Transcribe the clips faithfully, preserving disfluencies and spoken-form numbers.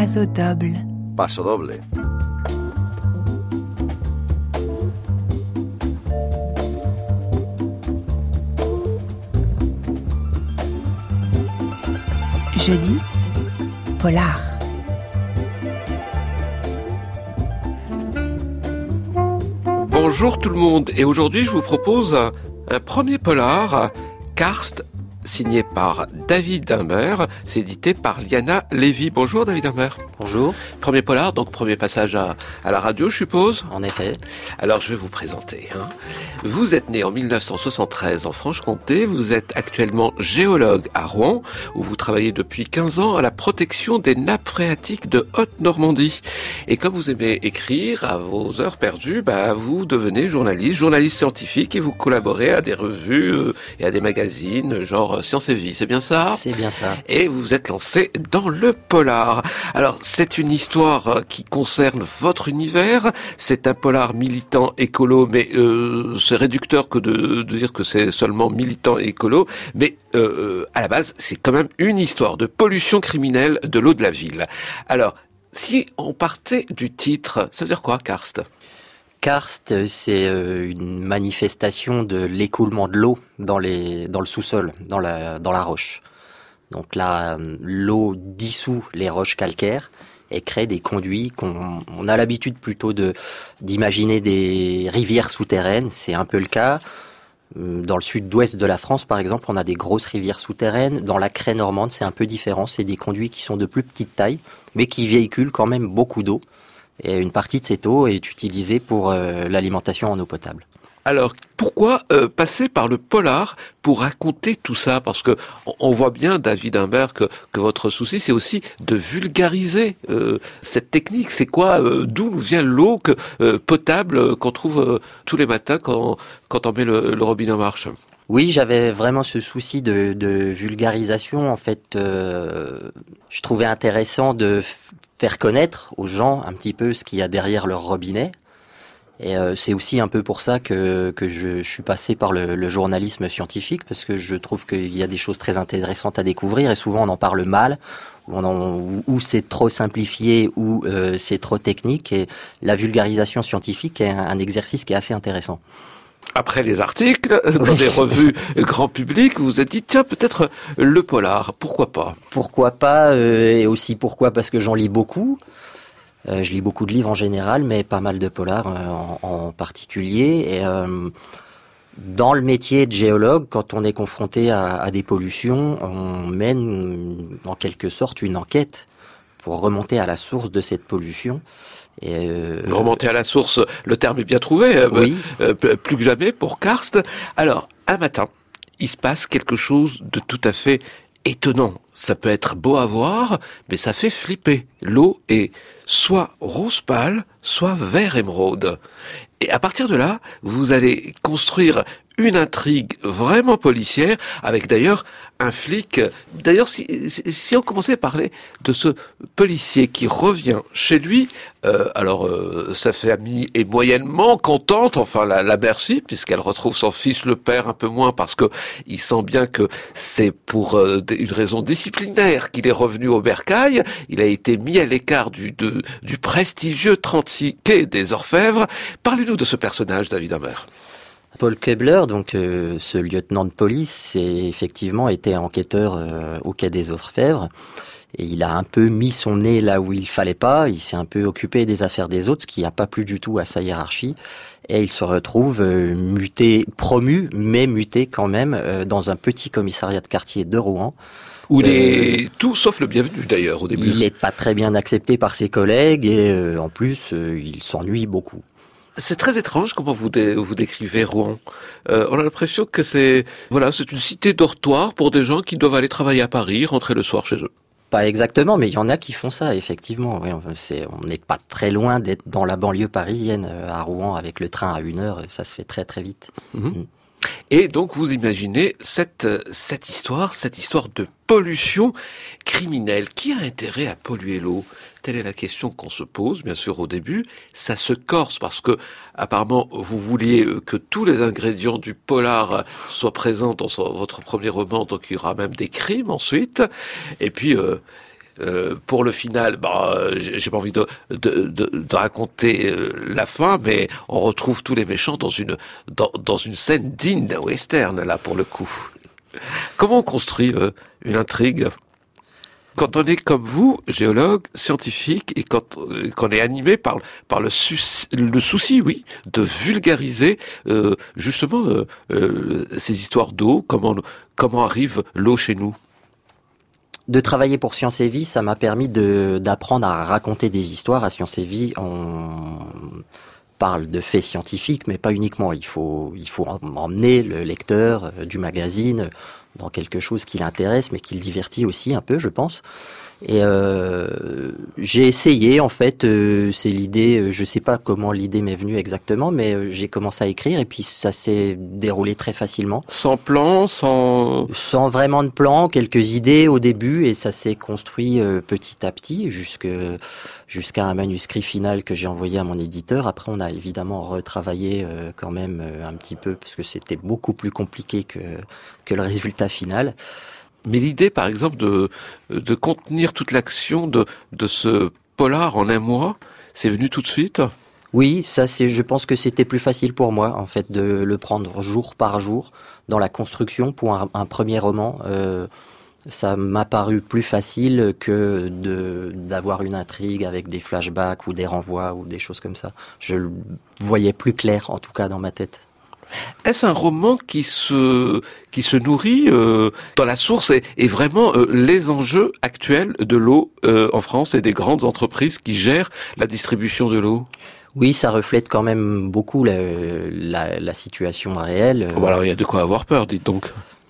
Paso doble. Paso doble. Jeudi, polar. Bonjour tout le monde, et aujourd'hui je vous propose un, un premier polar, Karst, signé par David Imbert, c'est édité par Liana Lévy. Bonjour David Imbert. Bonjour. Premier polar, donc premier passage à, à la radio, je suppose. En effet. Alors je vais vous présenter. Hein. Vous êtes né en mille neuf cent soixante-treize en Franche-Comté, vous êtes actuellement géologue à Rouen, où vous travaillez depuis quinze ans à la protection des nappes phréatiques de Haute-Normandie. Et comme vous aimez écrire à vos heures perdues, bah, vous devenez journaliste, journaliste scientifique, et vous collaborez à des revues euh, et à des magazines, genre Science et Vie, c'est bien ça ? C'est bien ça. Et vous vous êtes lancé dans le polar. Alors, c'est une histoire qui concerne votre univers. C'est un polar militant écolo, mais euh, c'est réducteur que de, de dire que c'est seulement militant écolo. Mais euh, à la base, c'est quand même une histoire de pollution criminelle de l'eau de la ville. Alors, si on partait du titre, ça veut dire quoi, Karst ? Karst, c'est une manifestation de l'écoulement de l'eau dans les, dans le sous-sol, dans la, dans la roche. Donc là, l'eau dissout les roches calcaires et crée des conduits qu'on on a l'habitude plutôt de d'imaginer des rivières souterraines. C'est un peu le cas. Dans le sud-ouest de la France, par exemple, on a des grosses rivières souterraines. Dans la Craie normande, c'est un peu différent. C'est des conduits qui sont de plus petite taille, mais qui véhiculent quand même beaucoup d'eau. Et une partie de cette eau est utilisée pour euh, l'alimentation en eau potable. Alors, pourquoi euh, passer par le polar pour raconter tout ça ? Parce que on, on voit bien, David Imbert, que, que votre souci, c'est aussi de vulgariser euh, cette technique. C'est quoi euh, D'où nous vient l'eau que, euh, potable euh, qu'on trouve euh, tous les matins quand, quand on met le, le robinet en marche ? Oui, j'avais vraiment ce souci de, de vulgarisation. En fait, euh, je trouvais intéressant de f- faire connaître aux gens un petit peu ce qu'il y a derrière leur robinet. Et euh, c'est aussi un peu pour ça que, que je, je suis passé par le, le journalisme scientifique, parce que je trouve qu'il y a des choses très intéressantes à découvrir, et souvent on en parle mal, ou, on en, ou, ou c'est trop simplifié, ou euh, c'est trop technique, et la vulgarisation scientifique est un, un exercice qui est assez intéressant. Après les articles, dans des revues grand public, vous vous êtes dit, tiens, peut-être le polar, pourquoi pas ? Pourquoi pas, euh, et aussi pourquoi, parce que j'en lis beaucoup. Euh, je lis beaucoup de livres en général, mais pas mal de polars euh, en, en particulier. Et euh, dans le métier de géologue, quand on est confronté à, à des pollutions, on mène en quelque sorte une enquête pour remonter à la source de cette pollution. Et euh, Remonter à la source, le terme est bien trouvé, oui. euh, plus que jamais pour Karst. Alors, un matin, il se passe quelque chose de tout à fait étonnant. Ça peut être beau à voir, mais ça fait flipper. L'eau est soit rose pâle, soit vert émeraude. Et à partir de là, vous allez construire une intrigue vraiment policière, avec d'ailleurs un flic. D'ailleurs, si, si on commençait à parler de ce policier qui revient chez lui, euh, alors euh, sa famille est moyennement contente, enfin la, la mère si, puisqu'elle retrouve son fils, le père un peu moins, parce que il sent bien que c'est pour euh, une raison disciplinaire qu'il est revenu au bercail. Il a été mis à l'écart du, de, du prestigieux trente-six quai des Orfèvres. Parlez-nous de ce personnage, David Imbert. Paul Kebler, donc euh, ce lieutenant de police, c'est effectivement été enquêteur euh, au quai des Orfèvres, et il a un peu mis son nez là où il fallait pas. Il s'est un peu occupé des affaires des autres, ce qui n'a pas plu du tout à sa hiérarchie, et il se retrouve euh, muté, promu, mais muté quand même euh, dans un petit commissariat de quartier de Rouen. Où il euh, est tout sauf le bienvenu d'ailleurs au début. Il n'est pas très bien accepté par ses collègues, et euh, en plus euh, il s'ennuie beaucoup. C'est très étrange comment vous, dé, vous décrivez Rouen. Euh, on a l'impression que c'est voilà, c'est une cité dortoir pour des gens qui doivent aller travailler à Paris, rentrer le soir chez eux. Pas exactement, mais il y en a qui font ça, effectivement. Oui, c'est, on n'est pas très loin d'être dans la banlieue parisienne, à Rouen, avec le train à une heure, ça se fait très très vite. Mmh. Mmh. Et donc vous imaginez cette, cette histoire, cette histoire de pollution criminelle. Qui a intérêt à polluer l'eau ? Telle est la question qu'on se pose, bien sûr, au début. Ça se corse parce que, apparemment, vous vouliez que tous les ingrédients du polar soient présents dans votre premier roman, donc il y aura même des crimes ensuite. Et puis, euh, euh, pour le final, bah, j'ai, j'ai pas envie de, de, de, de raconter euh, la fin, mais on retrouve tous les méchants dans une dans, dans une scène digne d'un western là pour le coup. Comment on construit euh, une intrigue quand on est comme vous, géologue, scientifique, et quand euh, qu'on est animé par par le souci, le souci, oui, de vulgariser euh, justement euh, euh, ces histoires d'eau, comment comment arrive l'eau chez nous. De travailler pour Science et Vie, ça m'a permis de d'apprendre à raconter des histoires. À Science et Vie, on parle de faits scientifiques, mais pas uniquement. Il faut il faut emmener le lecteur euh, du magazine dans quelque chose qui l'intéresse, mais qui le divertit aussi un peu, je pense. Et euh, j'ai essayé, en fait, euh, c'est l'idée, euh, je sais pas comment l'idée m'est venue exactement, mais euh, j'ai commencé à écrire et puis ça s'est déroulé très facilement. Sans plan, sans... Sans vraiment de plan, quelques idées au début et ça s'est construit euh, petit à petit jusque, jusqu'à un manuscrit final que j'ai envoyé à mon éditeur. Après, on a évidemment retravaillé euh, quand même euh, un petit peu parce que c'était beaucoup plus compliqué que, que le résultat final. Mais l'idée, par exemple, de, de contenir toute l'action de, de ce polar en un mois, c'est venu tout de suite ? Oui, ça c'est, je pense que c'était plus facile pour moi, en fait, de le prendre jour par jour dans la construction pour un, un premier roman. Euh, ça m'a paru plus facile que de, d'avoir une intrigue avec des flashbacks ou des renvois ou des choses comme ça. Je le voyais plus clair, en tout cas, dans ma tête. Est-ce un roman qui se qui se nourrit euh, dans la source et, et vraiment euh, les enjeux actuels de l'eau euh, en France et des grandes entreprises qui gèrent la distribution de l'eau ? Oui, ça reflète quand même beaucoup la, la, la situation réelle. Bon, alors il y a de quoi avoir peur, dites donc.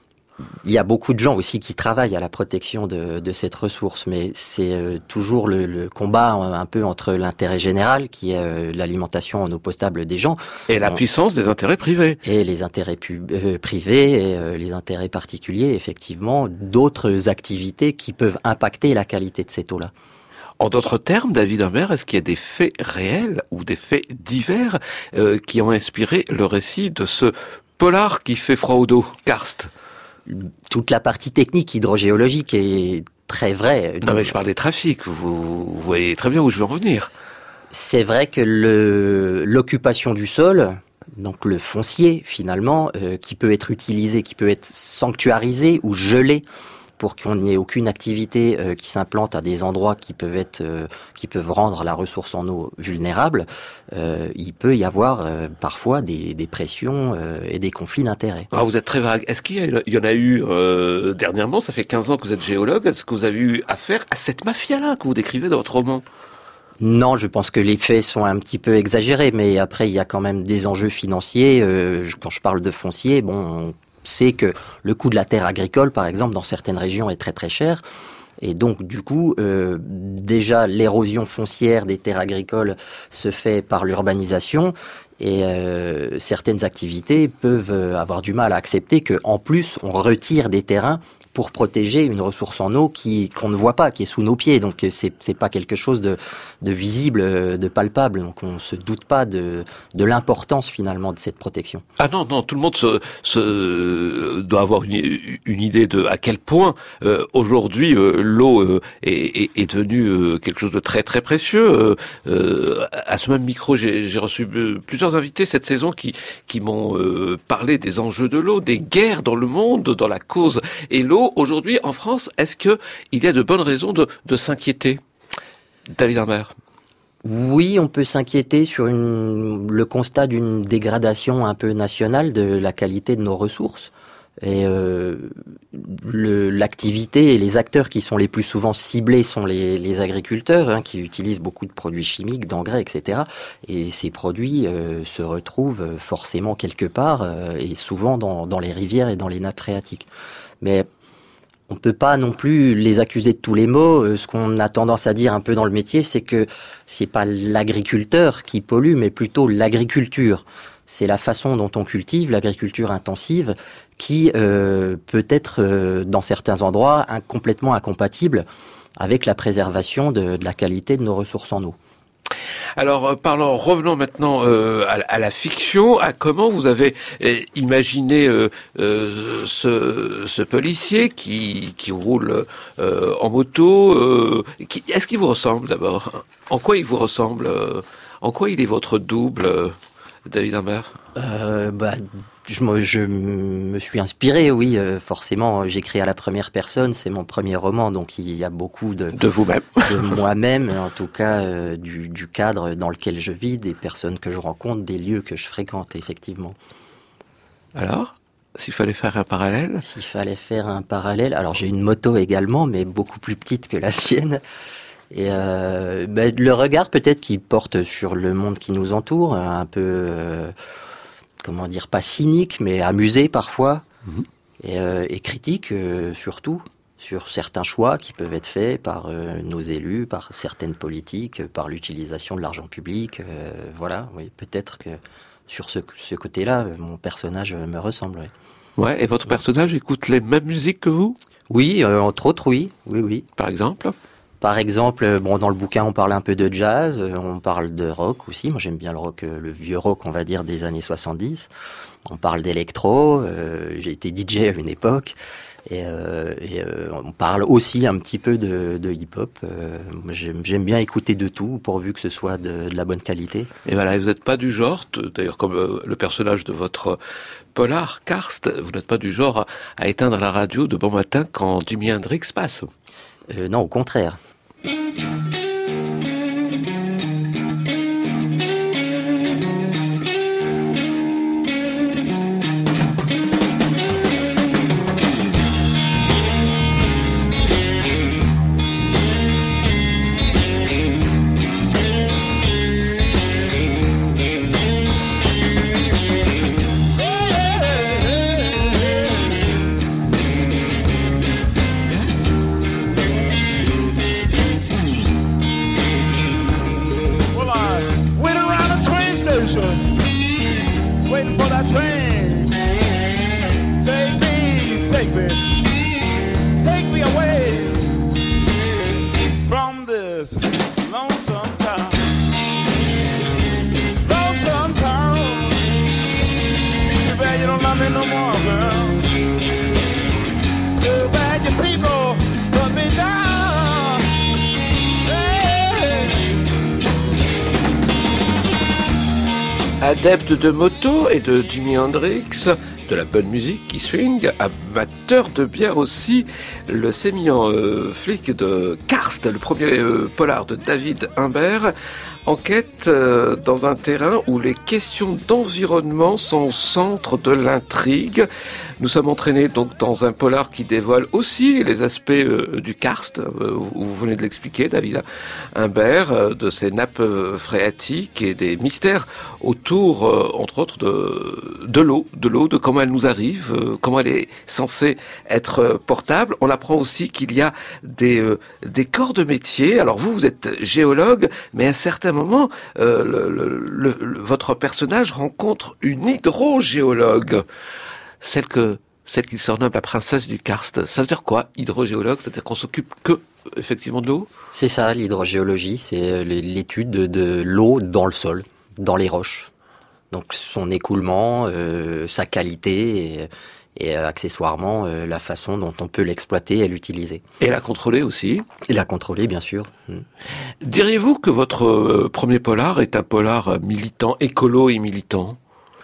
Il y a beaucoup de gens aussi qui travaillent à la protection de, de cette ressource, mais c'est euh, toujours le, le combat un peu entre l'intérêt général, qui est euh, l'alimentation en eau potable des gens, et la On... puissance des intérêts privés, et les intérêts pub... euh, privés et euh, les intérêts particuliers, effectivement, d'autres activités qui peuvent impacter la qualité de cette eau-là. En d'autres termes, David Humbert, est-ce qu'il y a des faits réels ou des faits divers euh, qui ont inspiré le récit de ce polar qui fait froid au dos, Karst ? Toute la partie technique hydrogéologique est très vraie. Non, mais je parle des trafics. Vous, vous voyez très bien où je veux en venir. C'est vrai que le, l'occupation du sol, donc le foncier finalement, euh, qui peut être utilisé, qui peut être sanctuarisé ou gelé pour qu'on n'y ait aucune activité euh, qui s'implante à des endroits qui peuvent être, euh, qui peuvent rendre la ressource en eau vulnérable, euh, il peut y avoir euh, parfois des, des pressions euh, et des conflits d'intérêts. Ah, vous êtes très vague. Est-ce qu'il y, a, il y en a eu euh, dernièrement, ça fait quinze ans que vous êtes géologue, est-ce que vous avez eu affaire à cette mafia-là que vous décrivez dans votre roman ? Non, je pense que les faits sont un petit peu exagérés, mais après il y a quand même des enjeux financiers. Euh, quand je parle de foncier, bon... On c'est que le coût de la terre agricole, par exemple, dans certaines régions est très très cher. Et donc, du coup, euh, déjà, l'érosion foncière des terres agricoles se fait par l'urbanisation et euh, certaines activités peuvent avoir du mal à accepter qu'en plus, on retire des terrains pour protéger une ressource en eau qui qu'on ne voit pas, qui est sous nos pieds. Donc c'est c'est pas quelque chose de de visible, de palpable. Donc on se doute pas de de l'importance finalement de cette protection. Ah non non, tout le monde se, se doit avoir une, une idée de à quel point euh, aujourd'hui euh, l'eau euh, est, est, est devenue euh, quelque chose de très très précieux. Euh, euh, à ce même micro, j'ai, j'ai reçu euh, plusieurs invités cette saison qui qui m'ont euh, parlé des enjeux de l'eau, des guerres dans le monde, dans la cause et l'eau. Aujourd'hui, en France, est-ce que il y a de bonnes raisons de, de s'inquiéter, David Humbert ? Oui, on peut s'inquiéter sur une, le constat d'une dégradation un peu nationale de la qualité de nos ressources. Et euh, le, l'activité et les acteurs qui sont les plus souvent ciblés sont les, les agriculteurs, hein, qui utilisent beaucoup de produits chimiques, d'engrais, et cetera. Et ces produits euh, se retrouvent forcément quelque part, euh, et souvent dans, dans les rivières et dans les nappes phréatiques. Mais on peut pas non plus les accuser de tous les maux. Ce qu'on a tendance à dire un peu dans le métier, c'est que c'est pas l'agriculteur qui pollue, mais plutôt l'agriculture. C'est la façon dont on cultive, l'agriculture intensive, qui euh, peut être, euh, dans certains endroits, un, complètement incompatible avec la préservation de, de la qualité de nos ressources en eau. Alors, euh, parlons, revenons maintenant euh, à, à la fiction. À comment vous avez euh, imaginé euh, euh, ce, ce policier qui, qui roule euh, en moto euh, qui, est-ce qu'il vous ressemble d'abord? En quoi il vous ressemble euh, En quoi il est votre double, euh, David Imbert? Euh, bah, je me, je me suis inspiré, oui, euh, forcément. J'écris à la première personne, c'est mon premier roman, donc il y a beaucoup de de vous-même, de moi-même, en tout cas euh, du, du cadre dans lequel je vis, des personnes que je rencontre, des lieux que je fréquente, effectivement. Alors, s'il fallait faire un parallèle? S'il fallait faire un parallèle, alors j'ai une moto également, mais beaucoup plus petite que la sienne. Et euh, ben, le regard peut-être qu'il porte sur le monde qui nous entoure, un peu, euh, comment dire, pas cynique, mais amusé parfois, mmh. et, euh, et critique euh, surtout, sur certains choix qui peuvent être faits par euh, nos élus, par certaines politiques, par l'utilisation de l'argent public. Euh, voilà, oui, peut-être que sur ce, ce côté-là, mon personnage me ressemble. Oui. Ouais, et votre personnage écoute les mêmes musiques que vous? Oui, euh, entre autres, oui, oui, oui. Par exemple? Par exemple, bon, dans le bouquin, on parle un peu de jazz, on parle de rock aussi. Moi, j'aime bien le rock, le vieux rock, on va dire, des années soixante-dix. On parle d'électro. Euh, j'ai été D J à une époque. Et, euh, et euh, on parle aussi un petit peu de, de hip-hop. Euh, j'aime, j'aime bien écouter de tout, pourvu que ce soit de, de la bonne qualité. Et voilà, vous n'êtes pas du genre, d'ailleurs comme euh, le personnage de votre polar, Karst, vous n'êtes pas du genre à, à éteindre la radio de bon matin quand Jimi Hendrix passe. Euh, non, au contraire. Waiting for that train. Take me, take me, take me away from this lonesome town. Lonesome town. Too bad you don't love me no more, girl. Too bad your people put me down. Hey. Adepte de moto et de Jimi Hendrix, de la bonne musique qui swing, amateur de bière aussi, le sémillant euh, flic de Karst, le premier euh, polar de David Imbert, enquête euh, dans un terrain où les questions d'environnement sont au centre de l'intrigue. Nous sommes entraînés donc dans un polar qui dévoile aussi les aspects euh, du karst, euh, vous venez de l'expliquer, David Imbert, euh, de ces nappes euh, phréatiques et des mystères autour, euh, entre autres, de, de l'eau, de l'eau, de comment elle nous arrive, euh, comment elle est censée être euh, portable. On apprend aussi qu'il y a des, euh, des corps de métier. Alors vous, vous êtes géologue, mais à un certain moment, euh, le, le, le, le, votre personnage rencontre une hydrogéologue. Celle que, celle qui surnomme la princesse du karst. Ça veut dire quoi, hydrogéologue? C'est-à-dire qu'on s'occupe que, effectivement, de l'eau? C'est ça, l'hydrogéologie, c'est l'étude de, de l'eau dans le sol, dans les roches. Donc son écoulement, euh, sa qualité et, et euh, accessoirement euh, la façon dont on peut l'exploiter et l'utiliser. Et la contrôler aussi? Et la contrôler, bien sûr. Mmh. Diriez-vous que votre euh, premier polar est un polar militant, écolo et militant?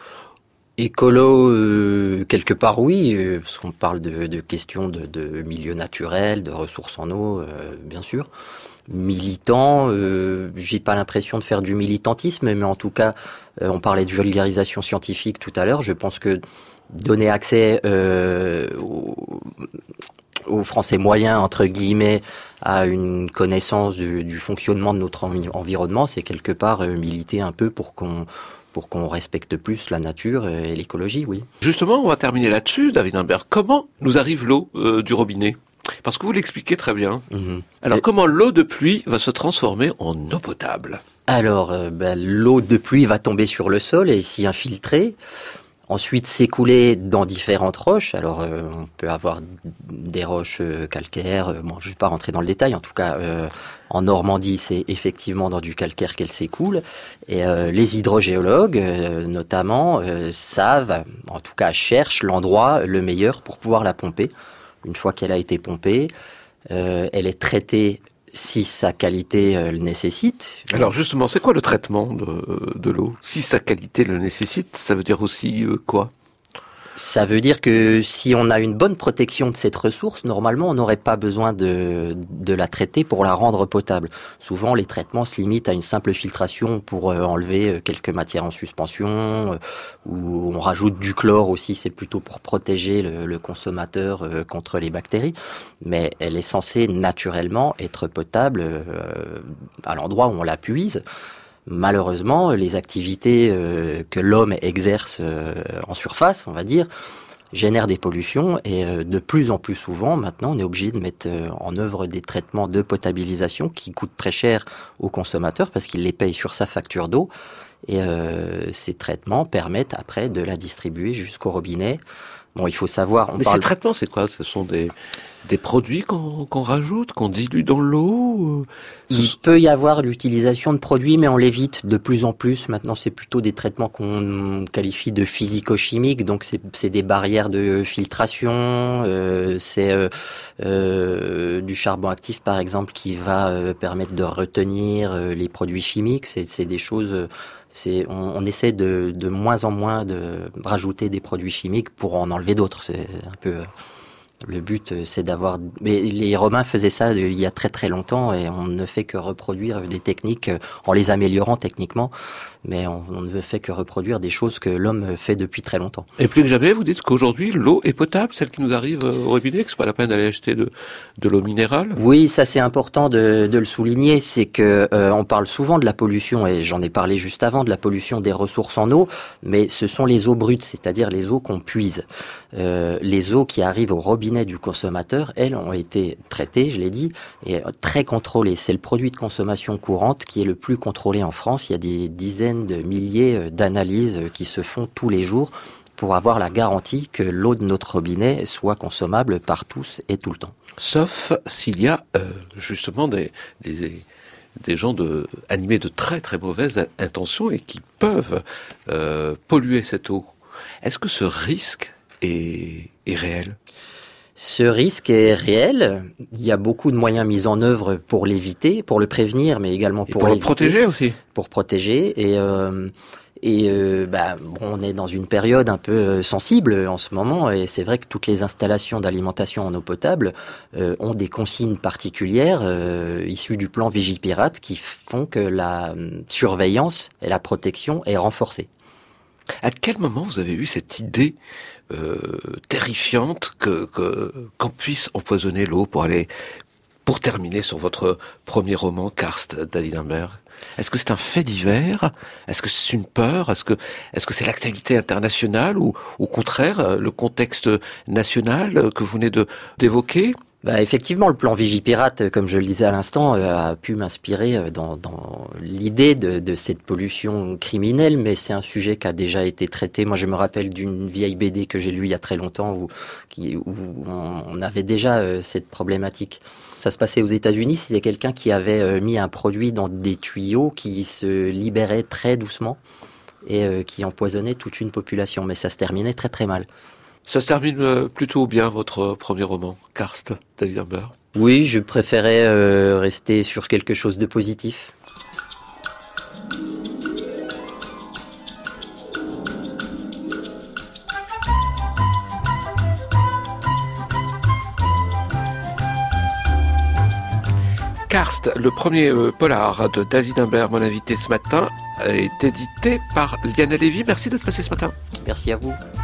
Écolo, euh, quelque part oui, euh, parce qu'on parle de, de questions de, de milieu naturel, de ressources en eau, euh, bien sûr. Militant, euh, j'ai pas l'impression de faire du militantisme, mais en tout cas, euh, on parlait de vulgarisation scientifique tout à l'heure. Je pense que donner accès euh, aux, aux Français moyens, entre guillemets, à une connaissance du, du fonctionnement de notre envi- environnement, c'est quelque part euh, militer un peu pour qu'on pour qu'on respecte plus la nature et l'écologie, oui. Justement, on va terminer là-dessus, David Imbert. Comment nous arrive l'eau euh, du robinet? Parce que vous l'expliquez très bien. Mmh. Alors, et... comment l'eau de pluie va se transformer en eau potable? Alors, euh, ben, l'eau de pluie va tomber sur le sol et s'y infiltrer. ensuite s'écouler dans différentes roches. Alors euh, on peut avoir des roches euh, calcaires, bon je ne vais pas rentrer dans le détail, en tout cas euh, en Normandie c'est effectivement dans du calcaire qu'elle s'écoule, et euh, les hydrogéologues euh, notamment euh, savent, en tout cas cherchent l'endroit le meilleur pour pouvoir la pomper. Une fois qu'elle a été pompée, euh, elle est traitée si sa qualité euh, le nécessite. Alors justement, c'est quoi le traitement de, de l'eau? Si sa qualité le nécessite, ça veut dire aussi euh, quoi? Ça veut dire que si on a une bonne protection de cette ressource, normalement, on n'aurait pas besoin de, de la traiter pour la rendre potable. Souvent, les traitements se limitent à une simple filtration pour euh, enlever quelques matières en suspension, euh, ou on rajoute du chlore aussi, c'est plutôt pour protéger le, le consommateur euh, contre les bactéries. Mais elle est censée naturellement être potable euh, à l'endroit où on la puise. Malheureusement, les activités euh, que l'homme exerce euh, en surface, on va dire, génèrent des pollutions et euh, de plus en plus souvent, maintenant, on est obligé de mettre euh, en œuvre des traitements de potabilisation qui coûtent très cher aux consommateurs parce qu'il les paye sur sa facture d'eau. Et euh, ces traitements permettent après de la distribuer jusqu'au robinet. Bon, il faut savoir... On Mais parle... ces traitements, c'est quoi? Ce sont des, des produits qu'on qu'on rajoute, qu'on dilue dans l'eau? Il peut y avoir l'utilisation de produits, mais on l'évite de plus en plus. Maintenant, c'est plutôt des traitements qu'on qualifie de physico-chimiques. Donc, c'est, c'est des barrières de filtration. Euh, c'est euh, euh, du charbon actif, par exemple, qui va euh, permettre de retenir euh, les produits chimiques. C'est, c'est des choses... Euh, C'est, on, on essaie de, de moins en moins de rajouter des produits chimiques pour en enlever d'autres. C'est un peu le but, c'est d'avoir. Mais les Romains faisaient ça il y a très très longtemps et on ne fait que reproduire des techniques en les améliorant techniquement, mais on, on ne fait que reproduire des choses que l'homme fait depuis très longtemps. Et plus que jamais, vous dites qu'aujourd'hui l'eau est potable, celle qui nous arrive au robinet, que c'est pas la peine d'aller acheter de, de l'eau minérale? Oui, ça c'est important de, de le souligner, c'est que euh, on parle souvent de la pollution, et j'en ai parlé juste avant, de la pollution des ressources en eau, mais ce sont les eaux brutes, c'est-à-dire les eaux qu'on puise. Euh, les eaux qui arrivent au robinet du consommateur, elles ont été traitées, je l'ai dit, et très contrôlées. C'est le produit de consommation courante qui est le plus contrôlé en France. Il y a des dizaines de milliers d'analyses qui se font tous les jours pour avoir la garantie que l'eau de notre robinet soit consommable par tous et tout le temps. Sauf s'il y a euh, justement des, des, des gens de, animés de très très mauvaises intentions et qui peuvent euh, polluer cette eau. Est-ce que ce risque est, est réel? Ce risque est réel. Il y a beaucoup de moyens mis en œuvre pour l'éviter, pour le prévenir, mais également pour, pour le l'éviter, protéger aussi. Pour protéger. Et, euh, et euh, bah, bon, on est dans une période un peu sensible en ce moment. Et c'est vrai que toutes les installations d'alimentation en eau potable euh, ont des consignes particulières euh, issues du plan Vigipirate qui font que la surveillance et la protection est renforcée. À quel moment vous avez eu cette idée euh, terrifiante que, que qu'on puisse empoisonner l'eau pour aller, pour terminer sur votre premier roman, Karst, David Imbert? Est-ce que c'est un fait divers? Est-ce que c'est une peur? Est-ce que est-ce que c'est l'actualité internationale ou au contraire le contexte national que vous venez de d'évoquer? Bah, effectivement, le plan Vigipirate, comme je le disais à l'instant, a pu m'inspirer dans, dans l'idée de, de cette pollution criminelle, mais c'est un sujet qui a déjà été traité. Moi, je me rappelle d'une vieille B D que j'ai lue il y a très longtemps où, qui, où on avait déjà cette problématique. Ça se passait aux États-Unis, c'était quelqu'un qui avait mis un produit dans des tuyaux qui se libérait très doucement et qui empoisonnait toute une population, mais ça se terminait très très mal. Ça se termine plutôt bien, votre premier roman, Karst, David Imbert? Oui, je préférais euh, rester sur quelque chose de positif. Karst, le premier euh, polar de David Imbert, mon invité ce matin, est édité par Liana Lévy. Merci d'être passé ce matin. Merci à vous.